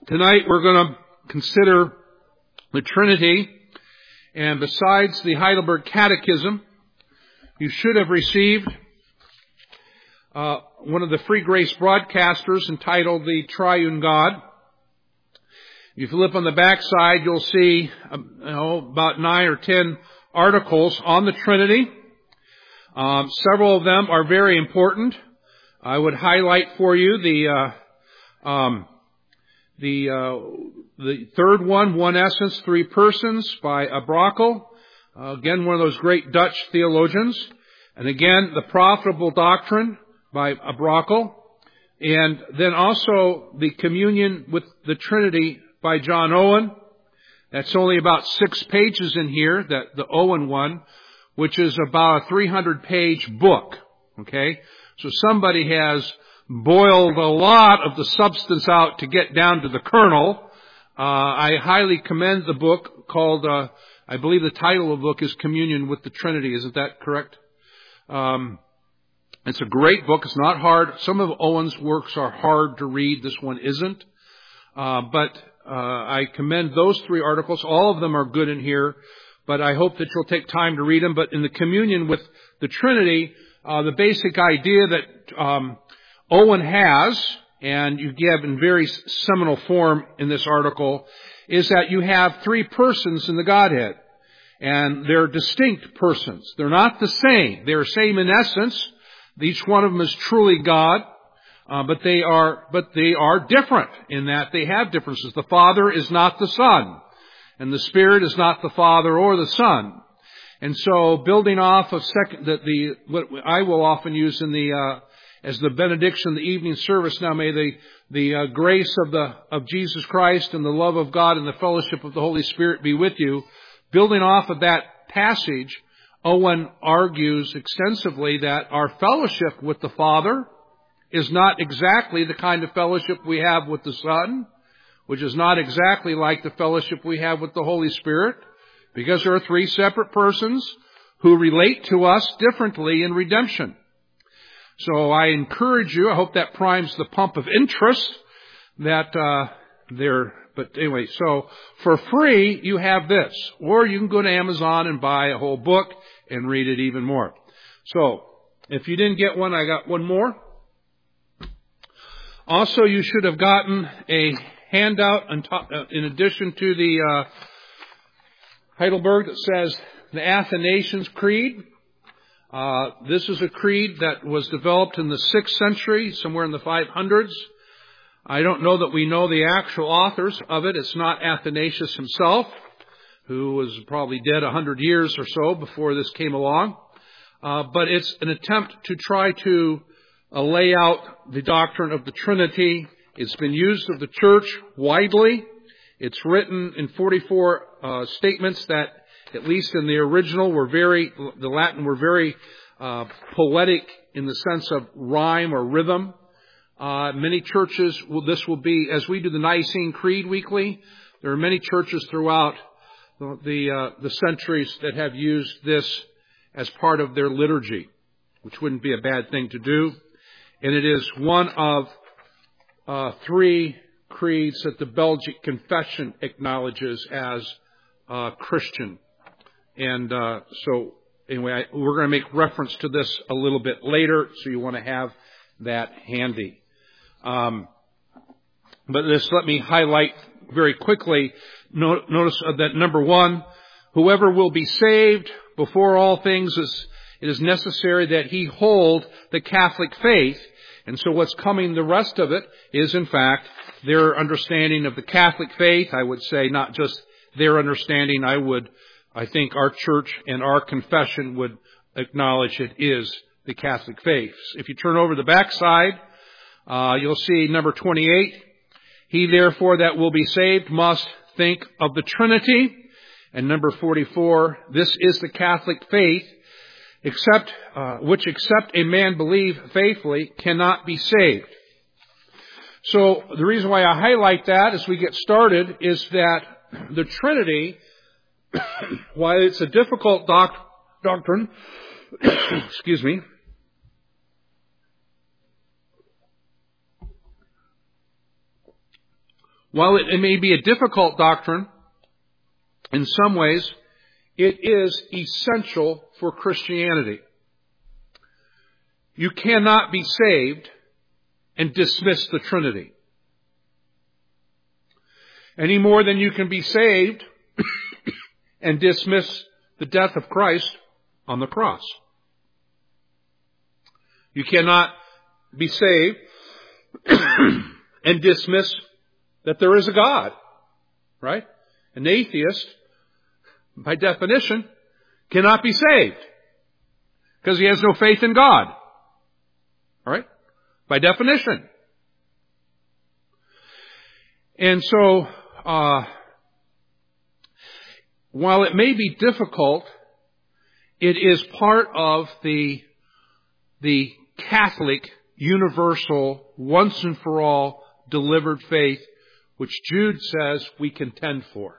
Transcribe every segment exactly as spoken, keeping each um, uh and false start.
Tonight we're going to consider the Trinity, and besides the Heidelberg Catechism, you should have received uh, one of the Free Grace broadcasters entitled The Triune God. If you flip on the back side, you'll see um, you know, about nine or ten articles on the Trinity. Um, several of them are very important. I would highlight for you the uh, um, the uh, the third one, One Essence, Three Persons, by Abrakel. Uh, again, one of those great Dutch theologians. And again, The Profitable Doctrine by Abrakel. And then also the Communion with the Trinity by John Owen. That's only about six pages in here, that the Owen one, which is about a three hundred page book. Okay? So somebody has boiled a lot of the substance out to get down to the kernel. Uh, I highly commend the book called, uh, I believe the title of the book is Communion with the Trinity. Isn't that correct? Um, it's a great book. It's not hard. Some of Owen's works are hard to read. This one isn't. Uh, but uh, I commend those three articles. All of them are good in here. But I hope that you'll take time to read them. But in the Communion with the Trinity, uh, the basic idea that um, Owen has, and you give in very seminal form in this article, is that you have three persons in the Godhead. And they're distinct persons. They're not the same. They're same in essence. Each one of them is truly God. Uh, but they are, but they are different in that they have differences. The Father is not the Son. And the Spirit is not the Father or the Son. And so, building off of second, the, the what I will often use in the uh, as the benediction, the evening service. Now, may the the uh, grace of the of Jesus Christ and the love of God and the fellowship of the Holy Spirit be with you. Building off of that passage, Owen argues extensively that our fellowship with the Father is not exactly the kind of fellowship we have with the Son, which is not exactly like the fellowship we have with the Holy Spirit, because there are three separate persons who relate to us differently in redemption. So I encourage you, I hope that primes the pump of interest that uh they're, but anyway, so for free you have this, or you can go to Amazon and buy a whole book and read it even more. So if you didn't get one, I got one more. Also, you should have gotten a handout in addition to the uh, Heidelberg that says the Athanasian Creed. Uh, this is a creed that was developed in the sixth century, somewhere in the five hundreds. I don't know that we know the actual authors of it. It's not Athanasius himself, who was probably dead a hundred years or so before this came along. Uh, but it's an attempt to try to uh, lay out the doctrine of the Trinity. It's been used of the church widely. It's written in forty-four uh, statements that, at least in the original, were very, the Latin were very uh, poetic in the sense of rhyme or rhythm. Uh, many churches, will, this will be, as we do the Nicene Creed weekly, there are many churches throughout the the, uh, the centuries that have used this as part of their liturgy, which wouldn't be a bad thing to do. And it is one of uh, three creeds that the Belgic Confession acknowledges as uh, Christian. And uh, so, anyway, I, we're going to make reference to this a little bit later, so you want to have that handy. Um, but this, let me highlight very quickly. No, notice that number one, whoever will be saved before all things, is, it is necessary that he hold the Catholic faith. And so what's coming, the rest of it, is in fact their understanding of the Catholic faith. I would say not just their understanding. I would, I think our church and our confession would acknowledge it is the Catholic faith. If you turn over the backside, uh, you'll see number twenty-eight. He therefore that will be saved must think of the Trinity. And number forty-four, this is the Catholic faith, except uh, which except a man believe faithfully cannot be saved. So the reason why I highlight that as we get started is that the Trinity, while it's a difficult doc- doctrine, excuse me, While it, it may be a difficult doctrine, in some ways, it is essential for Christianity. You cannot be saved and dismiss the Trinity. Any more than you can be saved and dismiss the death of Christ on the cross. You cannot be saved and dismiss that there is a God, right? An atheist, by definition, cannot be saved because he has no faith in God. All right? By definition. And so, uh, while it may be difficult, it is part of the, the Catholic, universal, once and for all, delivered faith, which Jude says we contend for.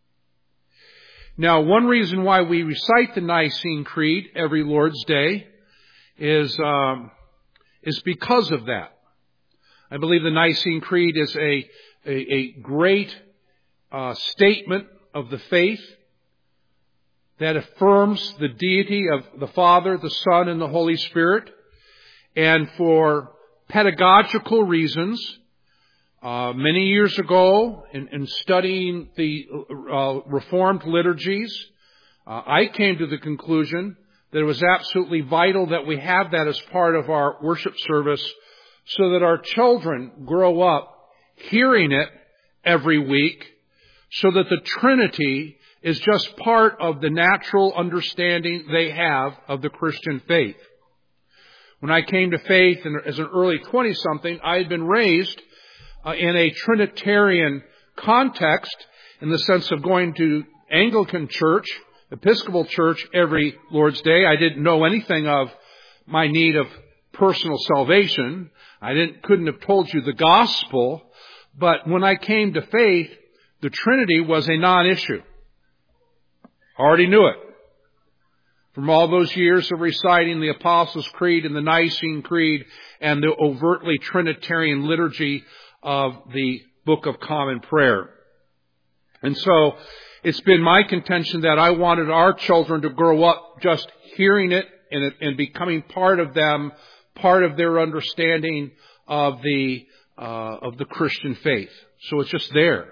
Now, one reason why we recite the Nicene Creed every Lord's Day is, um, is because of that. I believe the Nicene Creed is a, a, a great uh, statement of the faith that affirms the deity of the Father, the Son, and the Holy Spirit. And for pedagogical reasons, uh, many years ago, in, in studying the uh, Reformed liturgies, uh, I came to the conclusion that it was absolutely vital that we have that as part of our worship service so that our children grow up hearing it every week, so that the Trinity is just part of the natural understanding they have of the Christian faith. When I came to faith as an early twenty-something, I had been raised uh, in a Trinitarian context in the sense of going to Anglican church, Episcopal church every Lord's Day. I didn't know anything of my need of personal salvation. I didn't, couldn't have told you the gospel. But when I came to faith, the Trinity was a non-issue. Already knew it. From all those years of reciting the Apostles' Creed and the Nicene Creed and the overtly Trinitarian liturgy of the Book of Common Prayer. And so it's been my contention that I wanted our children to grow up just hearing it and, and becoming part of them, part of their understanding of the uh, of the Christian faith. So it's just there.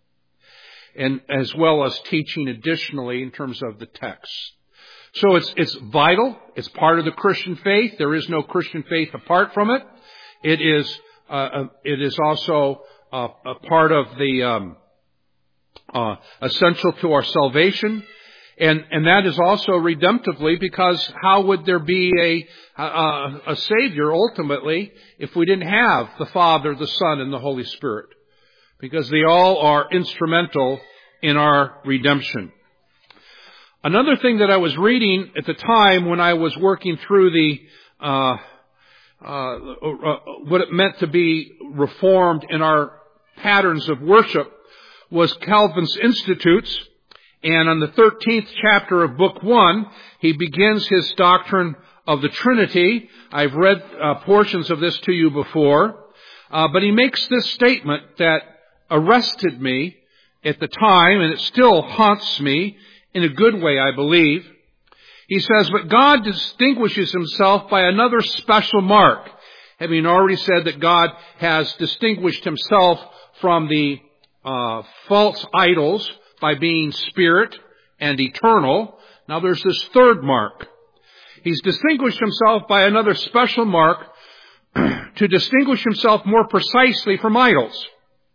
And as well as teaching additionally in terms of the text. So it's, it's vital. It's part of the Christian faith. There is no Christian faith apart from it. It is, uh, it is also uh, a part of the, um, uh, essential to our salvation. And, and that is also redemptively, because how would there be a, a, a Savior ultimately if we didn't have the Father, the Son, and the Holy Spirit? Because they all are instrumental in our redemption. Another thing that I was reading at the time when I was working through the uh, uh, uh, what it meant to be reformed in our patterns of worship was Calvin's Institutes. And on the thirteenth chapter of Book One, he begins his doctrine of the Trinity. I've read uh, portions of this to you before. Uh, but he makes this statement that arrested me at the time, and it still haunts me in a good way, I believe. He says, but God distinguishes himself by another special mark. Having already said that God has distinguished himself from the uh, false idols by being spirit and eternal. Now there's this third mark. He's distinguished himself by another special mark to distinguish himself more precisely from idols.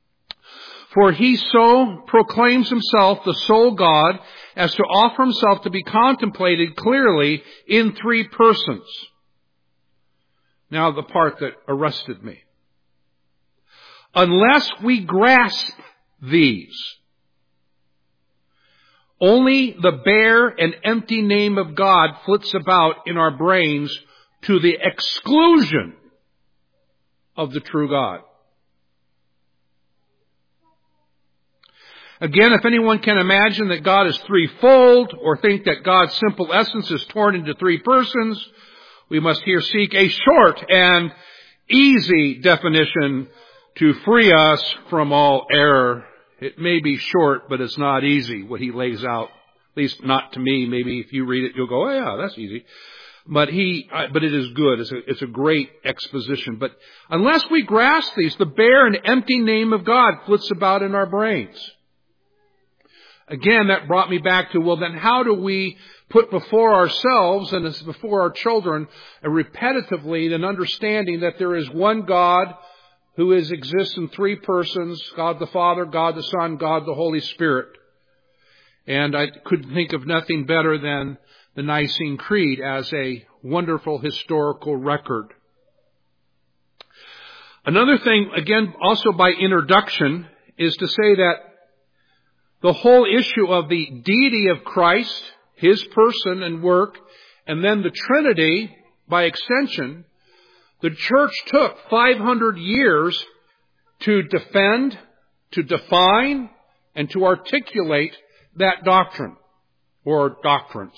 For he so proclaims himself the sole God as to offer himself to be contemplated clearly in three persons. Now the part that arrested me. Unless we grasp these, only the bare and empty name of God flits about in our brains to the exclusion of the true God. Again, if anyone can imagine that God is threefold or think that God's simple essence is torn into three persons, we must here seek a short and easy definition to free us from all error. It may be short, but it's not easy what he lays out. At least not to me. Maybe if you read it, you'll go, oh yeah, that's easy. But he, but it is good. It's a, it's a great exposition. But unless we grasp these, the bare and empty name of God flits about in our brains. Again, that brought me back to, well, then how do we put before ourselves and before our children uh, repetitively an understanding that there is one God who is exists in three persons, God the Father, God the Son, God the Holy Spirit. And I could think of nothing better than the Nicene Creed as a wonderful historical record. Another thing, again, also by introduction, is to say that the whole issue of the deity of Christ, His person and work, and then the Trinity, by extension, the church took five hundred years to defend, to define, and to articulate that doctrine, or doctrines.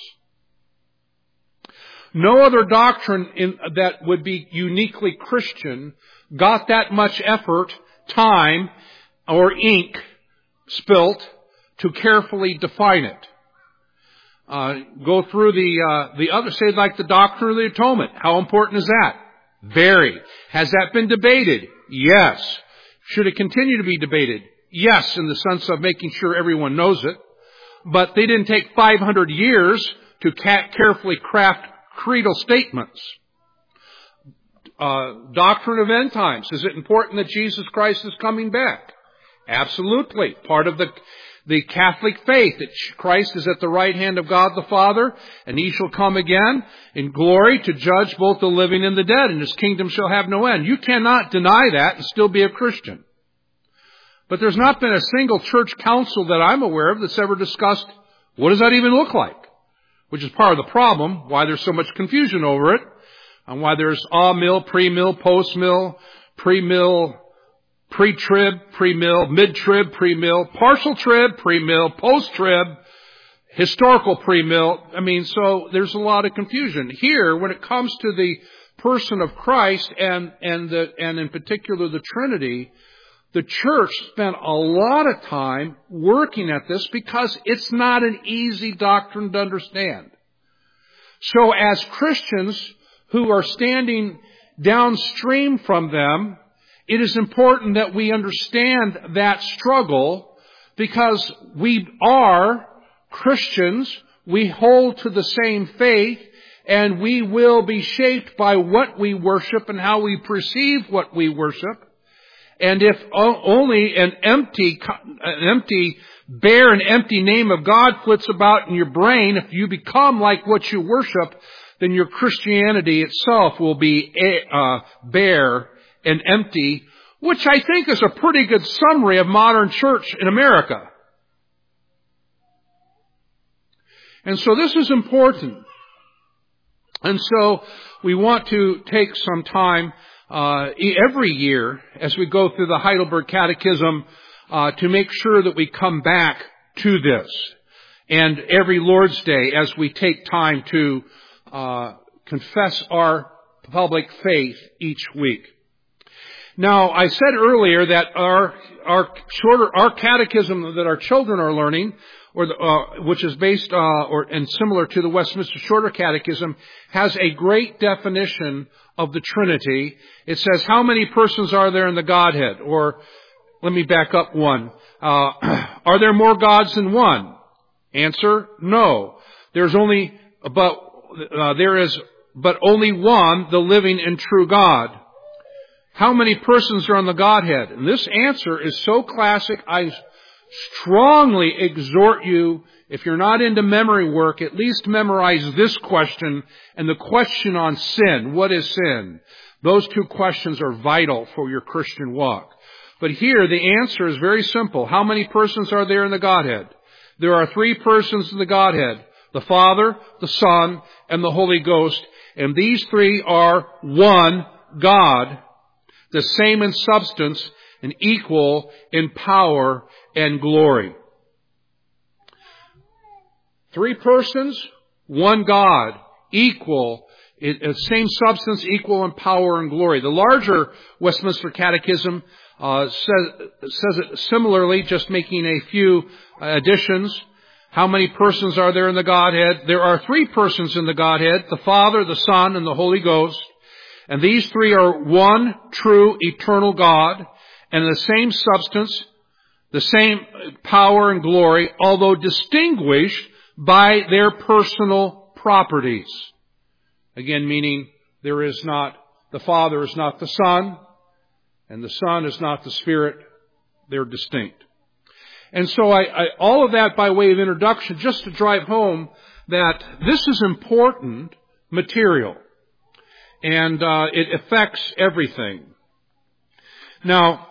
No other doctrine in, that would be uniquely Christian got that much effort, time, or ink spilt to carefully define it. Uh, go through the uh, the other, say like the doctrine of the atonement. How important is that? Very. Has that been debated? Yes. Should it continue to be debated? Yes, in the sense of making sure everyone knows it. But they didn't take five hundred years to ca- carefully craft creedal statements. Uh, doctrine of end times. Is it important that Jesus Christ is coming back? Absolutely. Part of the the Catholic faith that Christ is at the right hand of God the Father, and He shall come again in glory to judge both the living and the dead, and His kingdom shall have no end. You cannot deny that and still be a Christian. But there's not been a single church council that I'm aware of that's ever discussed what does that even look like, which is part of the problem, why there's so much confusion over it, and why there's a-mill, pre-mill, post-mill, pre-mill, pre-trib, pre-mill, mid-trib, pre-mill, partial trib, pre-mill, post-trib, historical pre-mill. I mean, so there's a lot of confusion. Here, when it comes to the person of Christ and, and, the, and in particular the Trinity, the church spent a lot of time working at this because it's not an easy doctrine to understand. So as Christians who are standing downstream from them, it is important that we understand that struggle because we are Christians, we hold to the same faith, and we will be shaped by what we worship and how we perceive what we worship. And if only an empty, an empty, bare and empty name of God flits about in your brain, if you become like what you worship, then your Christianity itself will be uh, bare and empty, which I think is a pretty good summary of modern church in America. And so this is important. And so we want to take some time uh, every year as we go through the Heidelberg Catechism uh, to make sure that we come back to this. And every Lord's Day as we take time to uh, confess our public faith each week. Now, I said earlier that our our shorter our catechism that our children are learning, or the, uh, which is based uh, or and similar to the Westminster Shorter Catechism, has a great definition of the Trinity. It says, "How many persons are there in the Godhead?" Or, let me back up one. Uh, are there more gods than one? Answer: no. There's only but uh, there is but only one, the living and true God. How many persons are on the Godhead? And this answer is so classic, I strongly exhort you, if you're not into memory work, at least memorize this question and the question on sin. What is sin? Those two questions are vital for your Christian walk. But here, the answer is very simple. How many persons are there in the Godhead? There are three persons in the Godhead: the Father, the Son, and the Holy Ghost. And these three are one God, the same in substance and equal in power and glory. Three persons, one God, equal, same substance, equal in power and glory. The larger Westminster Catechism uh, says, says it similarly, just making a few additions. How many persons are there in the Godhead? There are three persons in the Godhead, the Father, the Son, and the Holy Ghost. And these three are one true eternal God, and the same substance, the same power and glory, although distinguished by their personal properties. Again, meaning there is not, the Father is not the Son, and the Son is not the Spirit. They're distinct. And so I, I, all of that by way of introduction, just to drive home that this is important material. And uh, it affects everything. Now,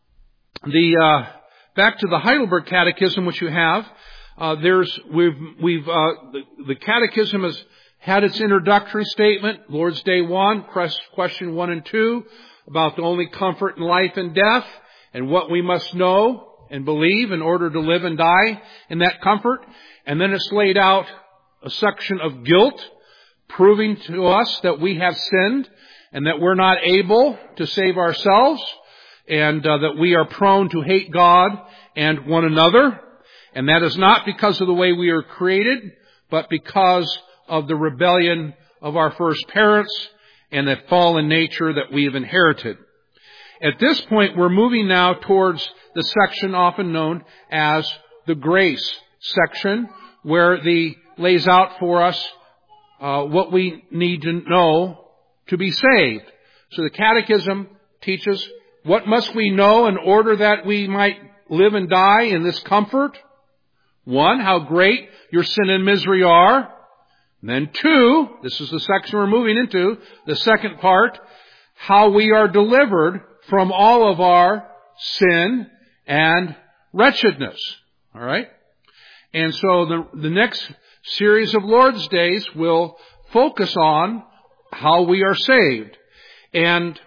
the uh, back to the Heidelberg Catechism, which you have, uh, there's we've we've uh, the, the Catechism has had its introductory statement, Lord's Day one, question one and two, about the only comfort in life and death, and what we must know and believe in order to live and die in that comfort. And then it's laid out a section of guilt, proving to us that we have sinned and that we're not able to save ourselves, and uh, that we are prone to hate God and one another. And that is not because of the way we are created, but because of the rebellion of our first parents and the fallen nature that we have inherited. At this point, we're moving now towards the section often known as the grace section, where the lays out for us uh, what we need to know to be saved. So the Catechism teaches what must we know in order that we might live and die in this comfort. One, how great your sin and misery are. And then two, this is the section we're moving into, the second part, how we are delivered from all of our sin and wretchedness. All right? And so the, the next series of Lord's Days will focus on how we are saved. And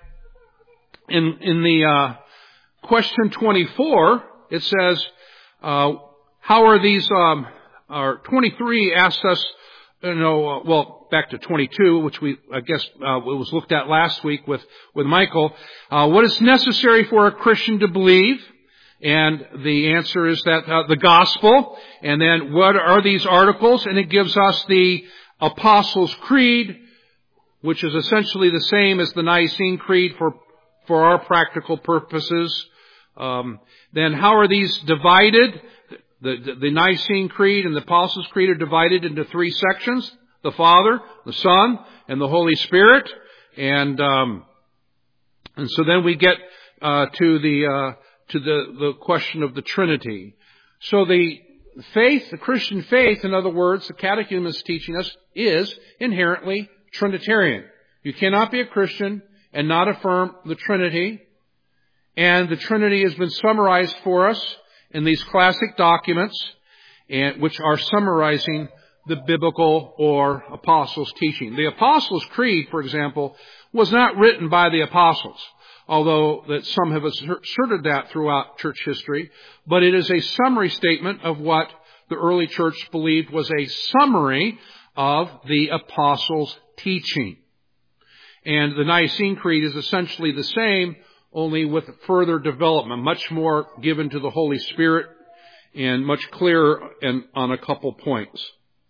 in, in the uh, question twenty-four, it says, uh, how are these, um, or twenty-three asks us, you know, uh, well, back to twenty-two, which we, I guess, uh, it was looked at last week with, with Michael. Uh, what is necessary for a Christian to believe? And the answer is that uh, the gospel. And then what are these articles? And it gives us the Apostles' Creed, which is essentially the same as the Nicene Creed for, for our practical purposes. Um, then how are these divided? The, the, the Nicene Creed and the Apostles' Creed are divided into three sections: the Father, the Son, and the Holy Spirit. And um, and so then we get uh, to the uh, to the, the question of the Trinity. So the faith, the Christian faith, in other words, the Catechism is teaching us, is inherently Trinitarian. You cannot be a Christian and not affirm the Trinity. And the Trinity has been summarized for us in these classic documents, and which are summarizing the biblical or apostles' teaching. The Apostles' Creed, for example, was not written by the apostles, although that some have asserted that throughout church history, but it is a summary statement of what the early church believed was a summary of the apostles' teaching. And the Nicene Creed is essentially the same, only with further development, much more given to the Holy Spirit and much clearer and on a couple points.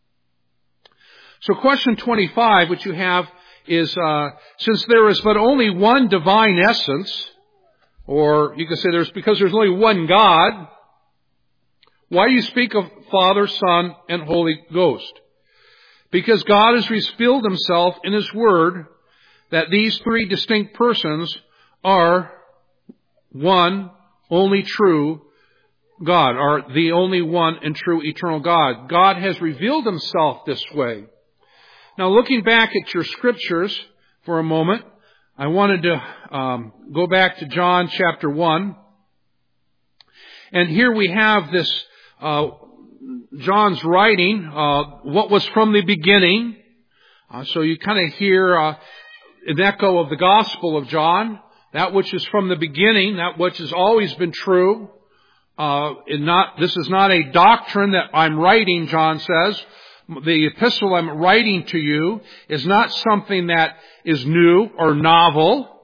So question twenty-five, which you have, is uh, since there is but only one divine essence, or you can say there's because there's only one God, why do you speak of Father, Son, and Holy Ghost? Because God has revealed himself in his word that these three distinct persons are one only true God, are the only one and true eternal God. God has revealed himself this way. Now, looking back at your scriptures for a moment, I wanted to um, go back to John chapter one. And here we have this, uh, John's writing, uh, what was from the beginning. Uh, so you kind of hear uh, an echo of the Gospel of John. That which is from the beginning, that which has always been true. Uh, and not, this is not a doctrine that I'm writing, John says. The epistle I'm writing to you is not something that is new or novel.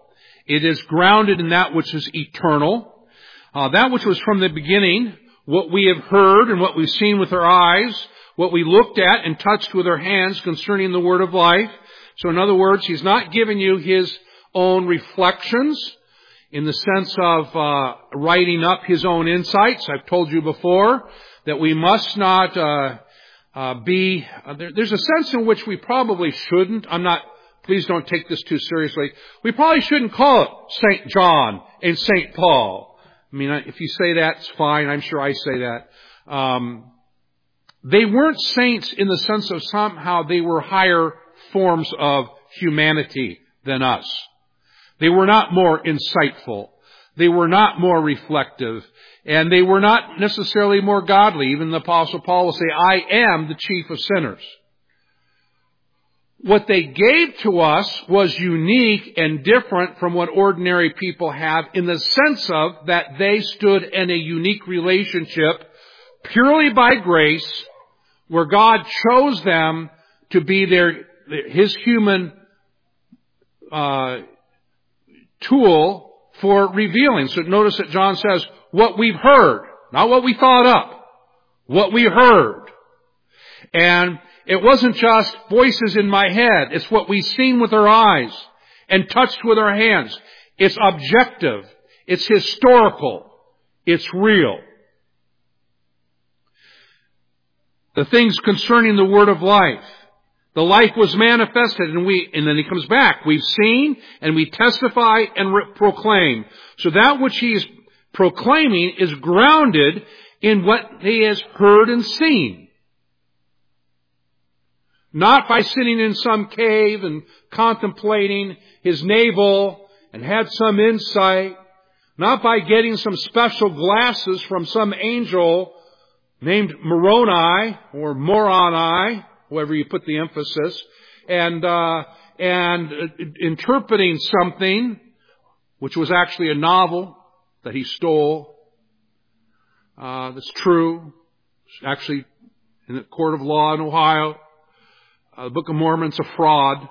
It is grounded in that which is eternal. Uh, that which was from the beginning, what we have heard and what we've seen with our eyes, what we looked at and touched with our hands concerning the word of life. So in other words, he's not giving you his own reflections in the sense of uh, writing up his own insights. I've told you before that we must not uh, uh, be... Uh, there, there's a sense in which we probably shouldn't. I'm not... Please don't take this too seriously. We probably shouldn't call it Saint John and Saint Paul. I mean, if you say that, it's fine. I'm sure I say that. Um, they weren't saints in the sense of somehow they were higher forms of humanity than us. They were not more insightful. They were not more reflective. And they were not necessarily more godly. Even the Apostle Paul will say, I am the chief of sinners. What they gave to us was unique and different from what ordinary people have in the sense of that they stood in a unique relationship purely by grace where God chose them to be their, his human uh, tool for revealing. So notice that John says, what we've heard, not what we thought up, what we heard. And it wasn't just voices in my head. It's what we've seen with our eyes and touched with our hands. It's objective. It's historical. It's real. The things concerning the word of life. The life was manifested, and we, and then he comes back. We've seen and we testify and re- proclaim. So that which he is proclaiming is grounded in what he has heard and seen. Not by sitting in some cave and contemplating his navel and had some insight. Not by getting some special glasses from some angel named Moroni or Moroni, whoever you put the emphasis, and uh, and uh, interpreting something which was actually a novel that he stole. Uh, that's true. It's actually in the court of law in Ohio. Uh, the Book of Mormon's a fraud.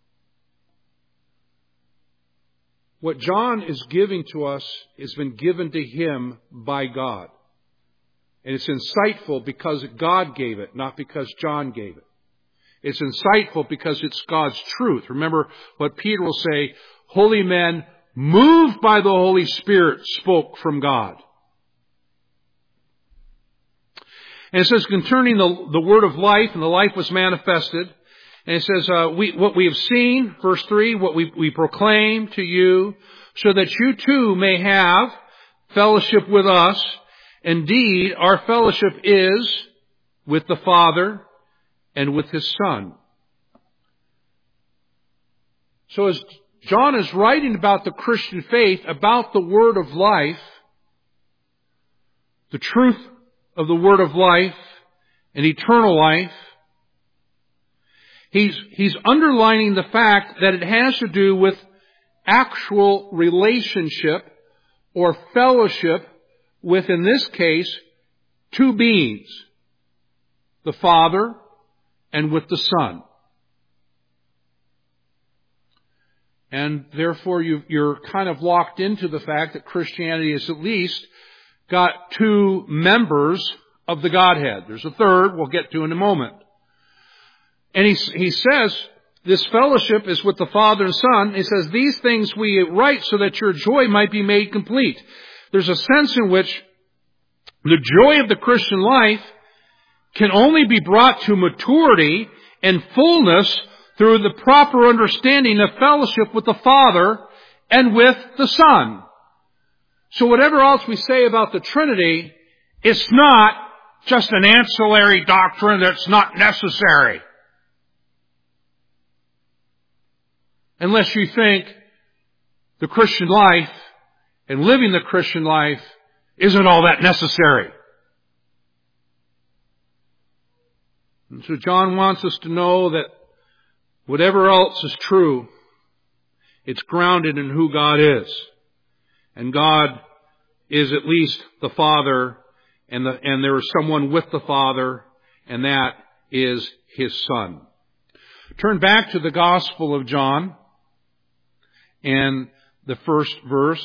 What John is giving to us has been given to him by God. And it's insightful because God gave it, not because John gave it. It's insightful because it's God's truth. Remember what Peter will say, holy men moved by the Holy Spirit spoke from God. And it says, concerning the, the word of life, and the life was manifested. And it says, uh, we, what we have seen, verse three, what we, we proclaim to you, so that you too may have fellowship with us. Indeed, our fellowship is with the Father and with His Son. So as John is writing about the Christian faith, about the word of life, the truth of the word of life and eternal life, he's, he's underlining the fact that it has to do with actual relationship or fellowship with, in this case, two beings, the Father and with the Son. And therefore you, you're kind of locked into the fact that Christianity is at least got two members of the Godhead. There's a third we'll get to in a moment. And he, he says, this fellowship is with the Father and Son. He says, these things we write so that your joy might be made complete. There's a sense in which the joy of the Christian life can only be brought to maturity and fullness through the proper understanding of fellowship with the Father and with the Son. So whatever else we say about the Trinity, it's not just an ancillary doctrine that's not necessary. Unless you think the Christian life and living the Christian life isn't all that necessary. And so John wants us to know that whatever else is true, it's grounded in who God is. And God is at least the Father, and, the, and there is someone with the Father, and that is His Son. Turn back to the Gospel of John and the first verse.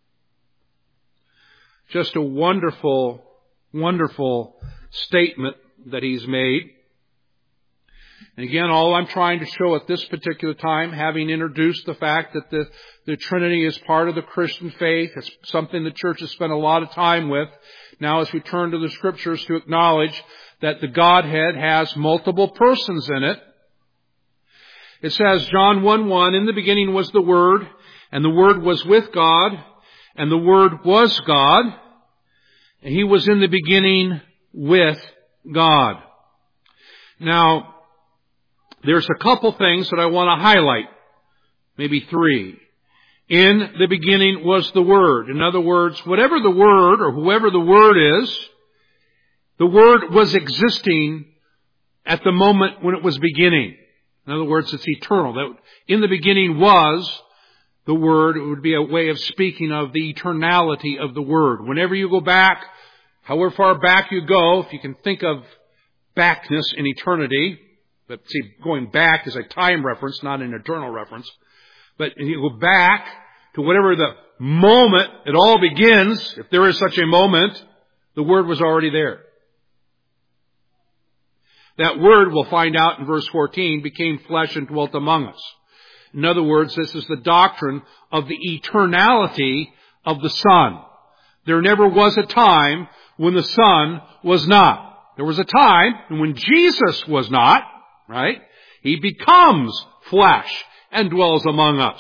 Just a wonderful, wonderful statement that he's made. And again, all I'm trying to show at this particular time, having introduced the fact that the, the Trinity is part of the Christian faith, it's something the church has spent a lot of time with. Now as we turn to the Scriptures to acknowledge that the Godhead has multiple persons in it. It says, John one one, in the beginning was the Word, and the Word was with God, and the Word was God, and He was in the beginning with God. Now, there's a couple things that I want to highlight. Maybe three. In the beginning was the Word. In other words, whatever the Word or whoever the Word is, the Word was existing at the moment when it was beginning. In other words, it's eternal. That in the beginning was the Word. It would be a way of speaking of the eternality of the Word. Whenever you go back, however far back you go, if you can think of backness in eternity, but see, going back is a time reference, not an eternal reference. But if you go back to whatever the moment it all begins, if there is such a moment, the Word was already there. That Word, we'll find out in verse fourteen, became flesh and dwelt among us. In other words, this is the doctrine of the eternality of the Son. There never was a time when the Son was not. There was a time when Jesus was not, right? He becomes flesh and dwells among us.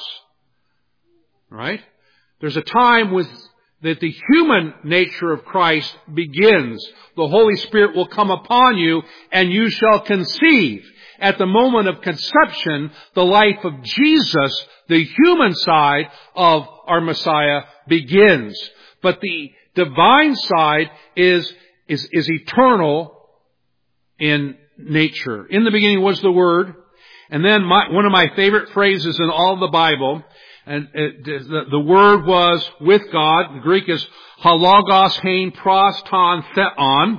Right? There's a time with that the human nature of Christ begins. The Holy Spirit will come upon you and you shall conceive. At the moment of conception, the life of Jesus, the human side of our Messiah, begins. But the divine side is, is, is eternal in nature. In the beginning was the Word. And then my, one of my favorite phrases in all of the Bible, and it, the, the Word was with God. The Greek is halogos hein pros ton theon.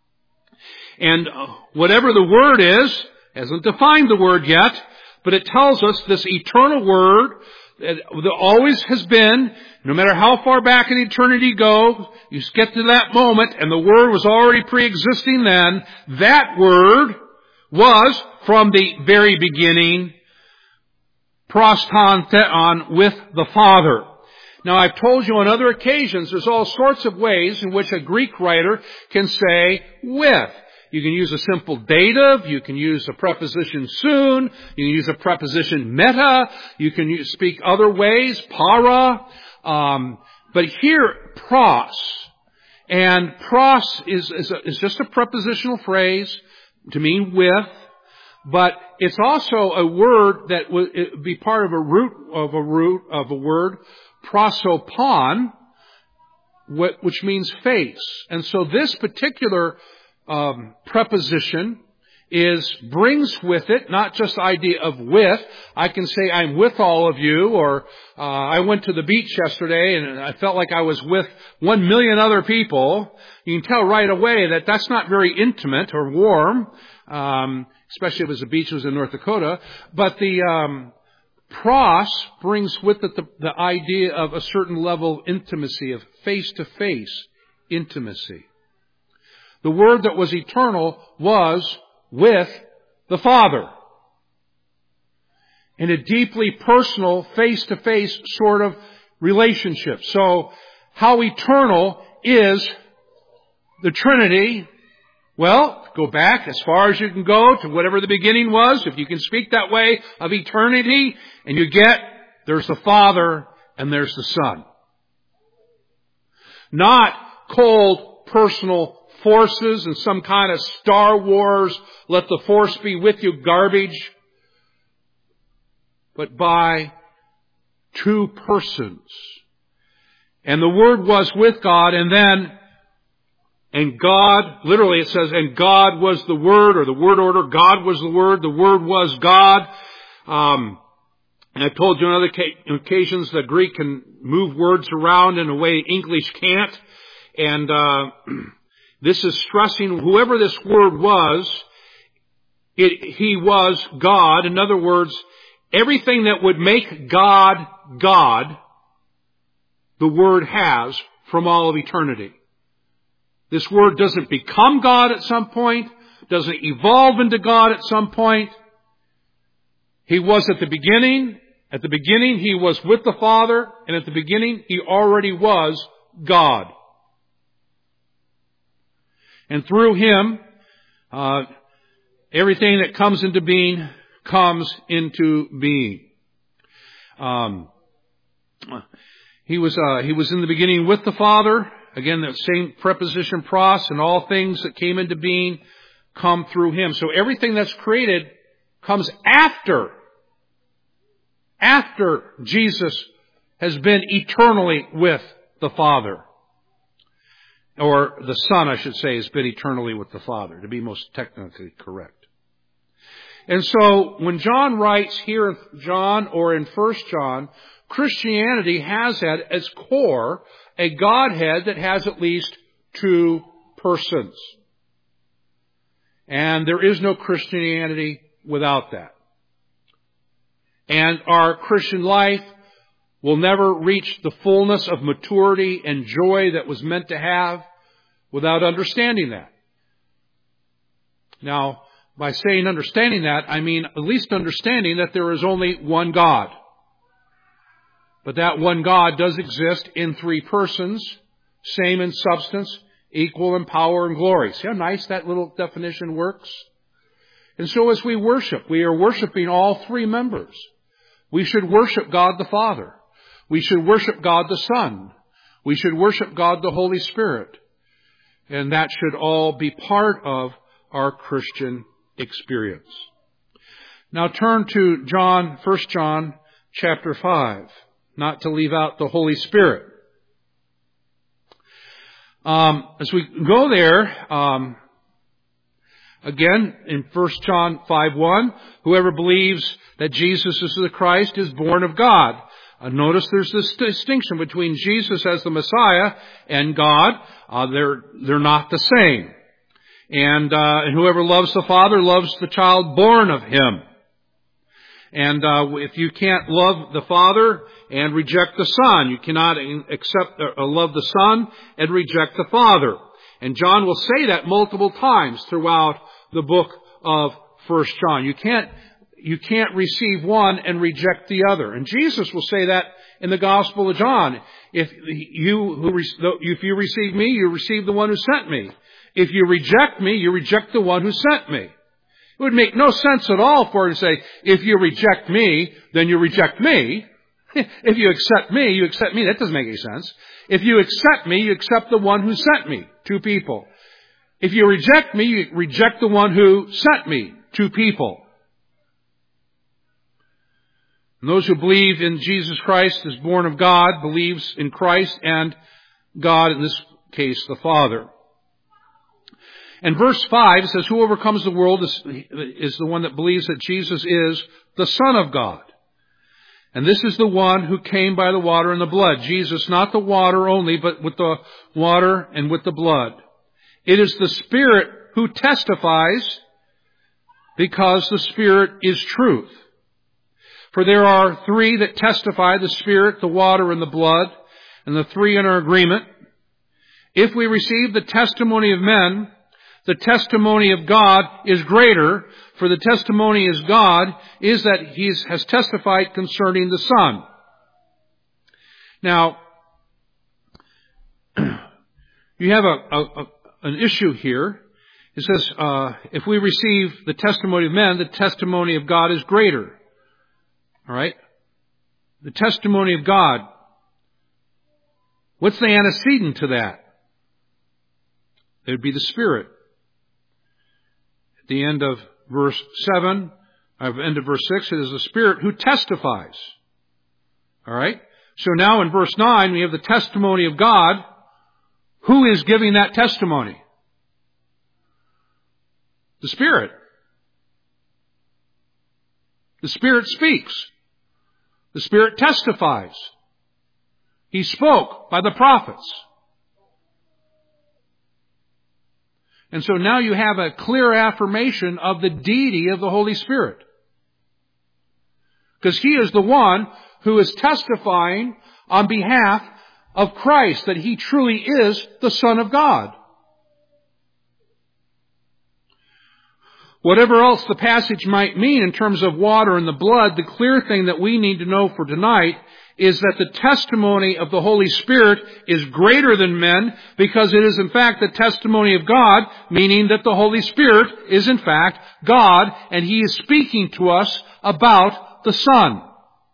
And whatever the Word is, hasn't defined the Word yet, but it tells us this eternal Word that always has been, no matter how far back in eternity goes, you get to that moment and the Word was already pre-existing then. That Word was from the very beginning pros ton theon, with the Father. Now I've told you on other occasions there's all sorts of ways in which a Greek writer can say with. You can use a simple dative, you can use a preposition soon, you can use a preposition meta, you can use, speak other ways, para, um, but here pros. And pros is, is, a, is just a prepositional phrase to mean with. But it's also a word that would be part of a root of a root of a word, prosopon, which means face. And so this particular um, preposition is brings with it not just the idea of with. I can say I'm with all of you, or uh, I went to the beach yesterday and I felt like I was with one million other people. You can tell right away that that's not very intimate or warm. Um, especially if it was the beach was in North Dakota. But the um, pros brings with it the, the idea of a certain level of intimacy, of face-to-face intimacy. The Word that was eternal was with the Father. In a deeply personal, face-to-face sort of relationship. So, how eternal is the Trinity? Well, go back as far as you can go to whatever the beginning was, if you can speak that way of eternity, and you get, there's the Father and there's the Son. Not cold personal forces and some kind of Star Wars, let the Force be with you garbage, but by two persons. And the Word was with God, and then And God, literally it says, and God was the Word, or the word order, God was the Word, the Word was God. Um, and I've told you on other occasions that Greek can move words around in a way English can't. And uh, this is stressing whoever this Word was, it, He was God. In other words, everything that would make God God the Word has from all of eternity. This Word doesn't become God at some point, doesn't evolve into God at some point. He was at the beginning. At the beginning, He was with the Father, and at the beginning, He already was God. And through Him, uh, everything that comes into being comes into being. Um, he was uh, He was in the beginning with the Father. Again, that same preposition pros, and all things that came into being come through Him. So everything that's created comes after, after Jesus has been eternally with the Father. Or the Son, I should say, has been eternally with the Father, to be most technically correct. And so, when John writes here in John or in First John, Christianity has at its core a Godhead that has at least two persons. And there is no Christianity without that. And our Christian life will never reach the fullness of maturity and joy that was meant to have without understanding that. Now, by saying understanding that, I mean at least understanding that there is only one God. But that one God does exist in three persons, same in substance, equal in power and glory. See how nice that little definition works? And so as we worship, we are worshiping all three members. We should worship God the Father. We should worship God the Son. We should worship God the Holy Spirit. And that should all be part of our Christian experience. Now turn to John, First John chapter five, not to leave out the Holy Spirit. Um, as we go there, um, again in First John five one, whoever believes that Jesus is the Christ is born of God. Uh, notice there's this distinction between Jesus as the Messiah and God. Uh, they're they're not the same. And, uh, and whoever loves the Father loves the child born of Him. And uh, if you can't love the Father and reject the Son, you cannot accept uh, love the Son and reject the Father. And John will say that multiple times throughout the book of First John. You can't you can't receive one and reject the other. And Jesus will say that in the Gospel of John. If you who if you receive me, you receive the one who sent me. If you reject me, you reject the one who sent me. It would make no sense at all for him to say, if you reject me, then you reject me. If you accept me, you accept me. That doesn't make any sense. If you accept me, you accept the one who sent me. Two people. If you reject me, you reject the one who sent me. Two people. And those who believe in Jesus Christ as born of God, believes in Christ and God, in this case, the Father. And verse five says, who overcomes the world is, is the one that believes that Jesus is the Son of God. And this is the one who came by the water and the blood. Jesus, not the water only, but with the water and with the blood. It is the Spirit who testifies, because the Spirit is truth. For there are three that testify, the Spirit, the water, and the blood, and the three in our agreement. If we receive the testimony of men, the testimony of God is greater, for the testimony of God is that He has testified concerning the Son. Now, you have a, a, a an issue here. It says, uh, if we receive the testimony of men, the testimony of God is greater. All right? The testimony of God. What's the antecedent to that? It would be the Spirit. At the end of verse seven, at the end of verse six, it is the Spirit who testifies. All right? So now in verse nine, we have the testimony of God. Who is giving that testimony? The Spirit. The Spirit speaks. The Spirit testifies. He spoke by the prophets. And so now you have a clear affirmation of the deity of the Holy Spirit. Because He is the one who is testifying on behalf of Christ, that He truly is the Son of God. Whatever else the passage might mean in terms of water and the blood, the clear thing that we need to know for tonight is that the testimony of the Holy Spirit is greater than men, because it is in fact the testimony of God, meaning that the Holy Spirit is in fact God, and He is speaking to us about the Son.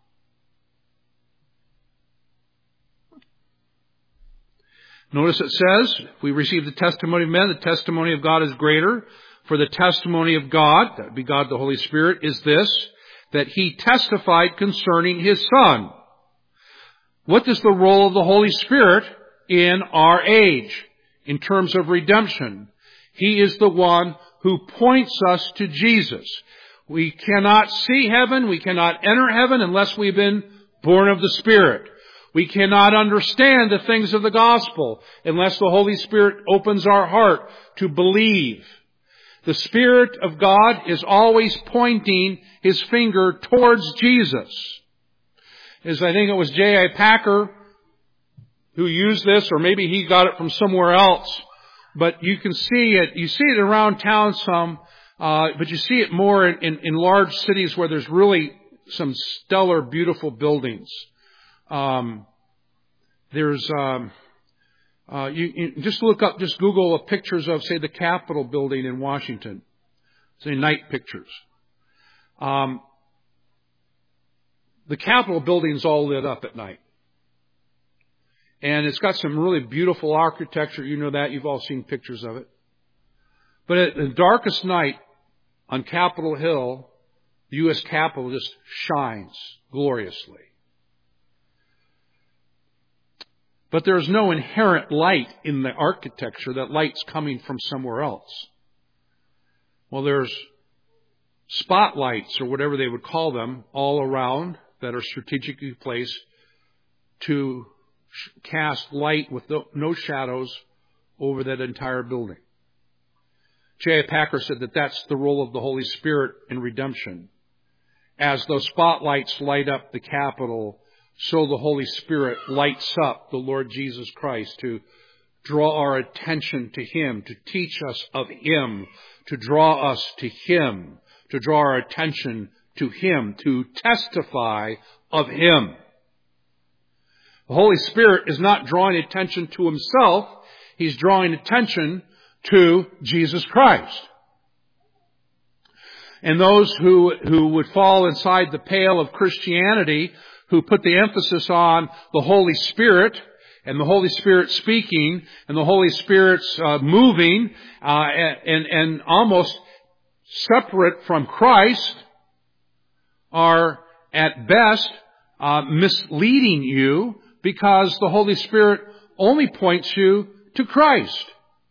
Notice it says, if we receive the testimony of men, the testimony of God is greater. For the testimony of God, that would be God the Holy Spirit, is this, that He testified concerning His Son. What is the role of the Holy Spirit in our age in terms of redemption? He is the one who points us to Jesus. We cannot see heaven, we cannot enter heaven unless we've been born of the Spirit. We cannot understand the things of the gospel unless the Holy Spirit opens our heart to believe. The Spirit of God is always pointing His finger towards Jesus. As I think it was J I Packer who used this, or maybe he got it from somewhere else. But you can see it, you see it around town some, uh, but you see it more in, in, in large cities where there's really some stellar, beautiful buildings. Um, there's, um, uh, you, you just look up, just Google pictures of, say, the Capitol building in Washington. Say, night pictures. Um, the Capitol building's all lit up at night. And it's got some really beautiful architecture. You know that. You've all seen pictures of it. But at the darkest night on Capitol Hill, the U S Capitol just shines gloriously. But there's no inherent light in the architecture. That light's coming from somewhere else. Well, there's spotlights, or whatever they would call them, all around that are strategically placed to cast light with no shadows over that entire building. J I Packer said that that's the role of the Holy Spirit in redemption. As those spotlights light up the Capitol, so the Holy Spirit lights up the Lord Jesus Christ to draw our attention to Him, to teach us of Him, to draw us to Him, to draw our attention to Him, to testify of Him. The Holy Spirit is not drawing attention to Himself. He's drawing attention to Jesus Christ. And those who, who would fall inside the pale of Christianity, who put the emphasis on the Holy Spirit, and the Holy Spirit speaking, and the Holy Spirit's uh, moving, uh, and, and almost separate from Christ, are at best uh, misleading you, because the Holy Spirit only points you to Christ.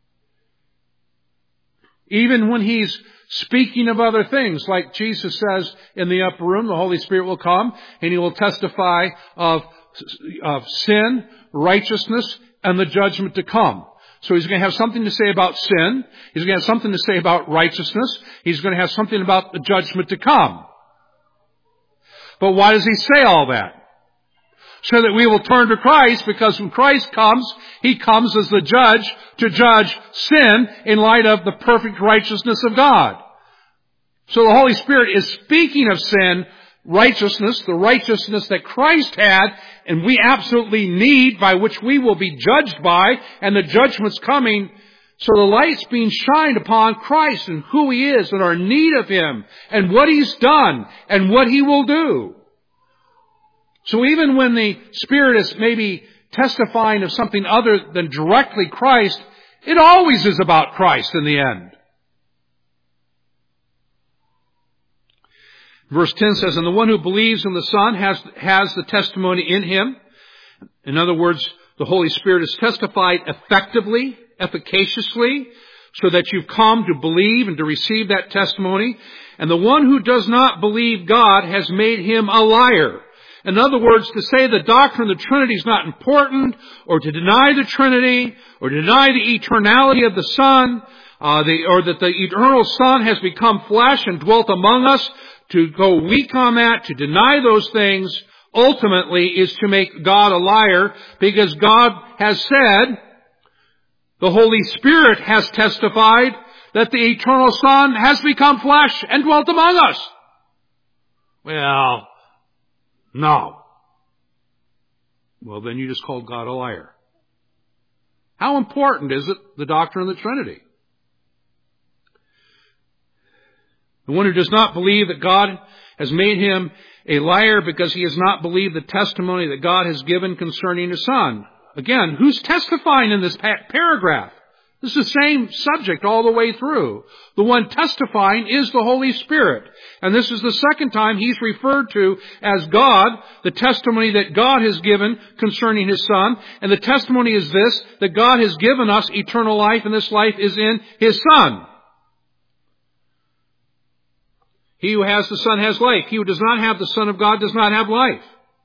Even when He's speaking of other things, like Jesus says in the upper room, the Holy Spirit will come and He will testify of, of sin, righteousness, and the judgment to come. So He's going to have something to say about sin. He's going to have something to say about righteousness. He's going to have something about the judgment to come. But why does He say all that? So that we will turn to Christ, because when Christ comes, He comes as the judge to judge sin in light of the perfect righteousness of God. So the Holy Spirit is speaking of sin, righteousness, the righteousness that Christ had, and we absolutely need, by which we will be judged by, and the judgment's coming. So the light's being shined upon Christ and who He is, and our need of Him, and what He's done, and what He will do. So even when the Spirit is maybe testifying of something other than directly Christ, it always is about Christ in the end. Verse ten says, and the one who believes in the Son has, has the testimony in Him. In other words, the Holy Spirit is testified effectively, efficaciously, so that you've come to believe and to receive that testimony. And the one who does not believe God has made him a liar. In other words, to say the doctrine of the Trinity is not important, or to deny the Trinity, or to deny the eternality of the Son, uh, the, or that the eternal Son has become flesh and dwelt among us, to go weak on that, to deny those things, ultimately is to make God a liar, because God has said, the Holy Spirit has testified, that the eternal Son has become flesh and dwelt among us. Well, no. Well, then you just called God a liar. How important is it, the doctrine of the Trinity? The one who does not believe that God has made him a liar because he has not believed the testimony that God has given concerning His Son. Again, who's testifying in this pa- paragraph? This is the same subject all the way through. The one testifying is the Holy Spirit. And this is the second time He's referred to as God, the testimony that God has given concerning His Son. And the testimony is this, that God has given us eternal life, and this life is in His Son. He who has the Son has life. He who does not have the Son of God does not have life.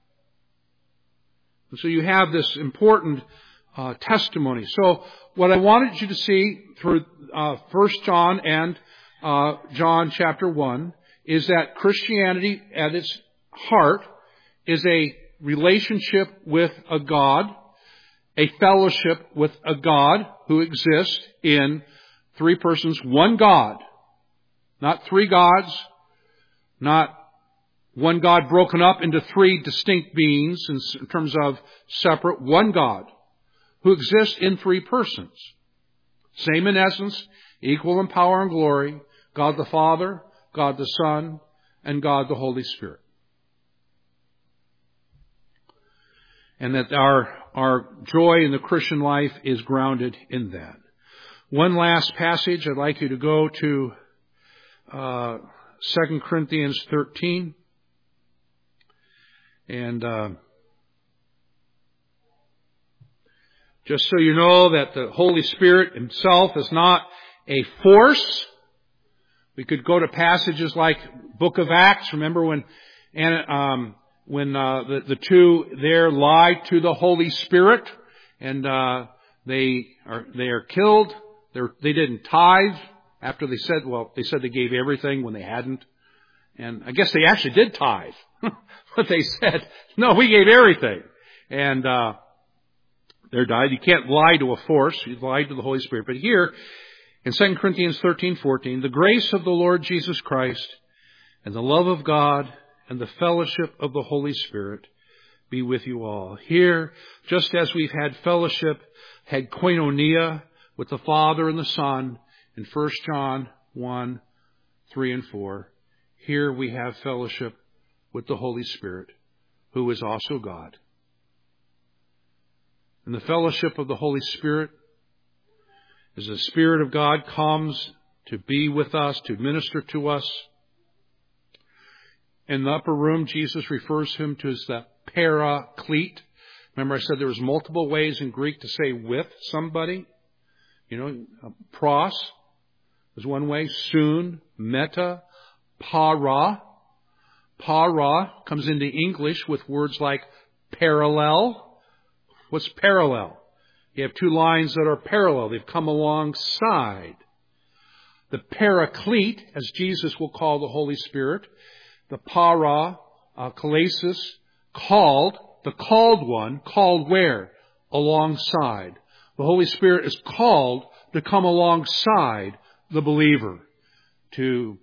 And so you have this important uh, testimony. So what I wanted you to see through uh, First John and uh, John chapter one is that Christianity at its heart is a relationship with a God, a fellowship with a God who exists in three persons, one God, not three gods, not one God broken up into three distinct beings in terms of separate, one God who exists in three persons. Same in essence, equal in power and glory, God the Father, God the Son, and God the Holy Spirit. And that our, our joy in the Christian life is grounded in that. One last passage, I'd like you to go to uh, Second Corinthians thirteen. And uh, just so you know that the Holy Spirit Himself is not a force. We could go to passages like Book of Acts. Remember when um, when uh, the, the two there lied to the Holy Spirit, and uh, they are they are killed. They're, they didn't tithe after they said, well, they said they gave everything when they hadn't. And I guess they actually did tithe. But they said, no, we gave everything. And uh they're died. You can't lie to a force. You lie to the Holy Spirit. But here, in Second Corinthians thirteen fourteen, the grace of the Lord Jesus Christ and the love of God and the fellowship of the Holy Spirit be with you all. Here, just as we've had fellowship, had koinonia with the Father and the Son in First John one, three and four, here we have fellowship with the Holy Spirit, who is also God. And the fellowship of the Holy Spirit, as the Spirit of God comes to be with us, to minister to us. In the upper room, Jesus refers to Him to as the paraclete. Remember I said there was multiple ways in Greek to say with somebody. You know, pros is one way, soon, meta, para. Para comes into English with words like parallel. What's parallel? You have two lines that are parallel. They've come alongside. The paraclete, as Jesus will call the Holy Spirit, the para, uh, kalesis, called, the called one, called where? Alongside. The Holy Spirit is called to come alongside the believer, to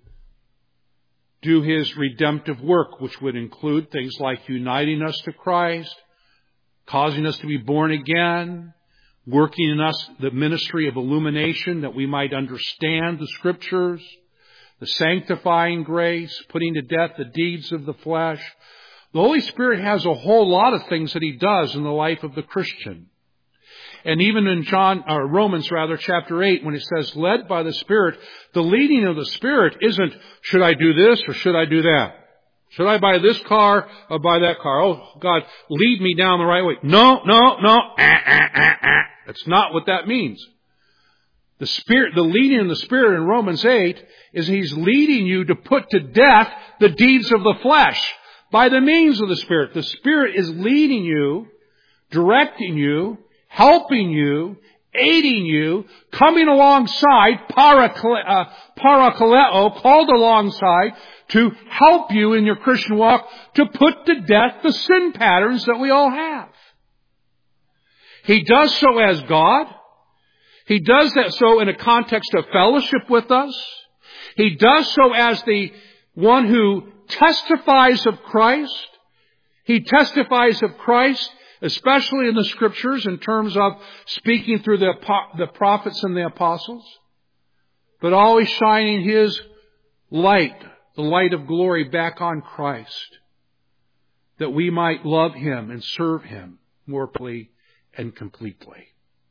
do His redemptive work, which would include things like uniting us to Christ, causing us to be born again, working in us the ministry of illumination that we might understand the Scriptures, the sanctifying grace, putting to death the deeds of the flesh. The Holy Spirit has a whole lot of things that He does in the life of the Christian. And even in John, or Romans rather, chapter eight, when it says led by the Spirit, the leading of the Spirit isn't, should I do this or should I do that? Should I buy this car or buy that car? Oh, God, lead me down the right way. No, no, no. Ah, ah, ah, ah. That's not what that means. The Spirit, the leading of the Spirit in Romans eight is He's leading you to put to death the deeds of the flesh by the means of the Spirit. The Spirit is leading you, directing you, helping you, aiding you, coming alongside, parakle- uh, parakaleo, called alongside, to help you in your Christian walk, to put to death the sin patterns that we all have. He does so as God. He does that so in a context of fellowship with us. He does so as the one who testifies of Christ. He testifies of Christ, especially in the Scriptures, in terms of speaking through the, the prophets and the apostles, but always shining His light, the light of glory, back on Christ, that we might love Him and serve Him more fully and completely.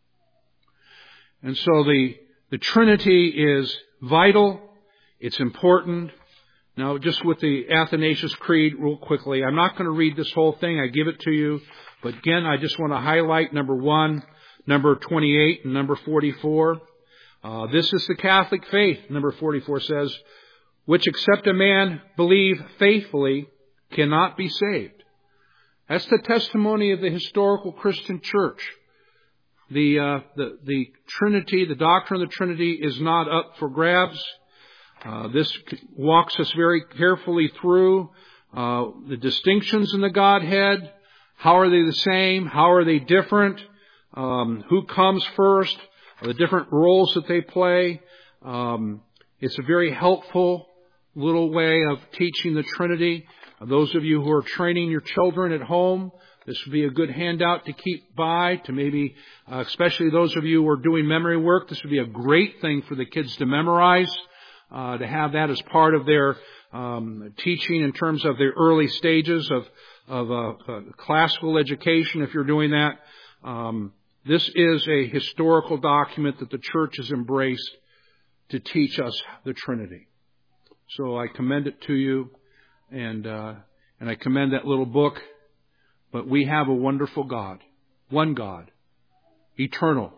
And so the, the Trinity is vital. It's important. Now, just with the Athanasius Creed real quickly, I'm not going to read this whole thing. I give it to you. But again, I just want to highlight number one, number twenty-eight, and number forty-four. Uh, this is the Catholic faith, number forty-four says, which except a man believe faithfully cannot be saved. That's the testimony of the historical Christian church. The, uh, the, the Trinity, the doctrine of the Trinity is not up for grabs. Uh, this walks us very carefully through uh, the distinctions in the Godhead. How are they the same? How are they different? Um, who comes first? The different roles that they play. Um, it's a very helpful little way of teaching the Trinity. Uh, those of you who are training your children at home, this would be a good handout to keep by, to maybe, uh, especially those of you who are doing memory work, this would be a great thing for the kids to memorize. Uh, to have that as part of their um, teaching in terms of their early stages of, of uh, uh, classical education, if you're doing that. Um, this is a historical document that the church has embraced to teach us the Trinity. So I commend it to you, and uh, and I commend that little book. But we have a wonderful God, one God, eternal.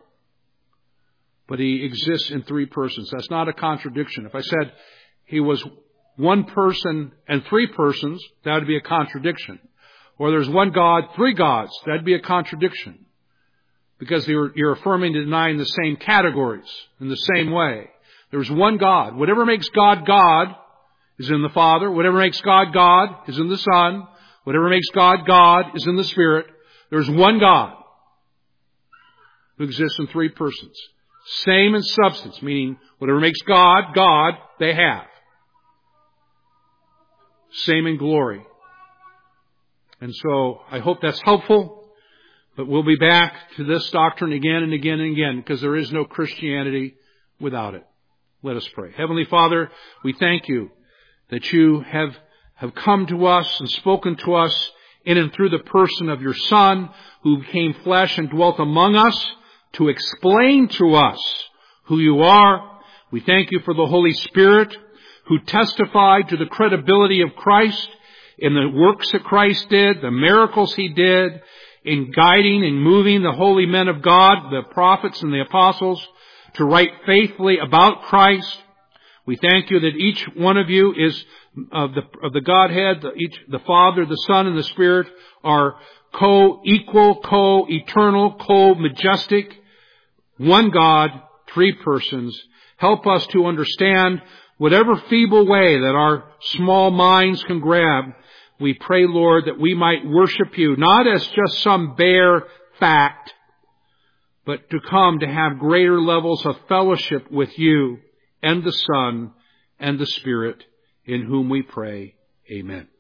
But He exists in three persons. That's not a contradiction. If I said He was one person and three persons, that would be a contradiction. Or there's one God, three gods, that'd be a contradiction. Because you're, you're affirming to denying the same categories in the same way. There's one God. Whatever makes God God is in the Father. Whatever makes God God is in the Son. Whatever makes God God is in the Spirit. There's one God who exists in three persons. Same in substance, meaning whatever makes God, God, they have. Same in glory. And so I hope that's helpful, but we'll be back to this doctrine again and again and again, because there is no Christianity without it. Let us pray. Heavenly Father, we thank You that You have, have come to us and spoken to us in and through the person of Your Son, who became flesh and dwelt among us, to explain to us who You are. We thank You for the Holy Spirit, who testified to the credibility of Christ in the works that Christ did, the miracles He did, in guiding and moving the holy men of God, the prophets and the apostles, to write faithfully about Christ. We thank You that each one of You is of the, of the Godhead, the, each, the Father, the Son, and the Spirit are co-equal, co-eternal, co-majestic. One God, three persons. Help us to understand whatever feeble way that our small minds can grab. We pray, Lord, that we might worship You, not as just some bare fact, but to come to have greater levels of fellowship with You and the Son and the Spirit, in whom we pray. Amen.